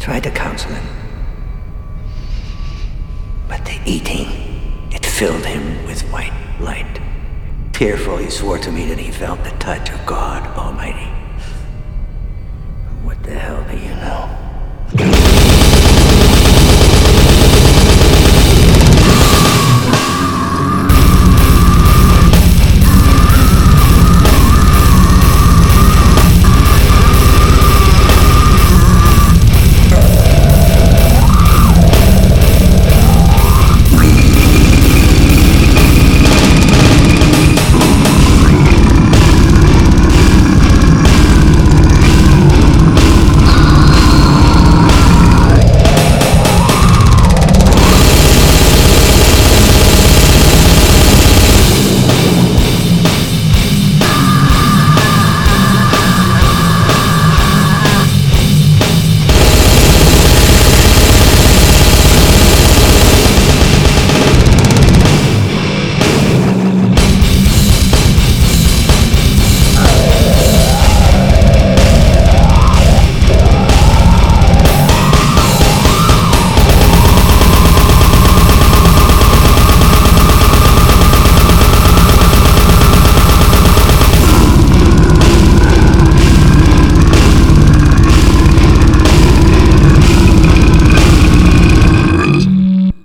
tried to counsel him. But the eating, it filled him with white light. Tearful, he swore to me that he felt the touch of God Almighty. What the hell do you